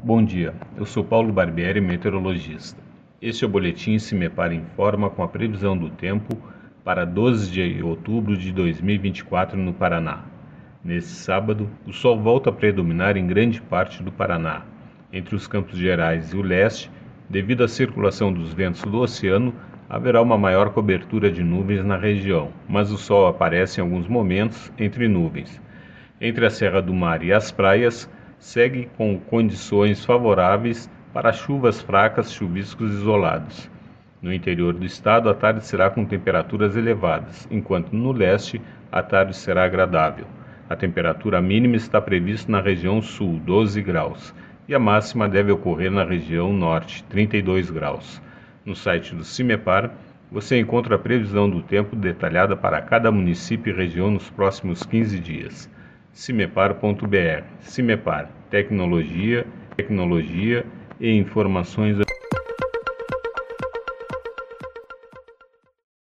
Bom dia, eu sou Paulo Barbieri, meteorologista. Este é o boletim CIMEPAR Informa com a previsão do tempo para 12 de outubro de 2024 no Paraná. Neste sábado, o sol volta a predominar em grande parte do Paraná. Entre os Campos Gerais e o leste, devido à circulação dos ventos do oceano, haverá uma maior cobertura de nuvens na região, mas o sol aparece em alguns momentos entre nuvens. Entre a Serra do Mar e as praias, segue com condições favoráveis para chuvas fracas, chuviscos isolados. No interior do estado, a tarde será com temperaturas elevadas, enquanto no leste, a tarde será agradável. A temperatura mínima está prevista na região sul, 12 graus, e a máxima deve ocorrer na região norte, 32 graus. No site do CIMEPAR, você encontra a previsão do tempo detalhada para cada município e região nos próximos 15 dias. cimepar.br. CIMEPAR, tecnologia e informações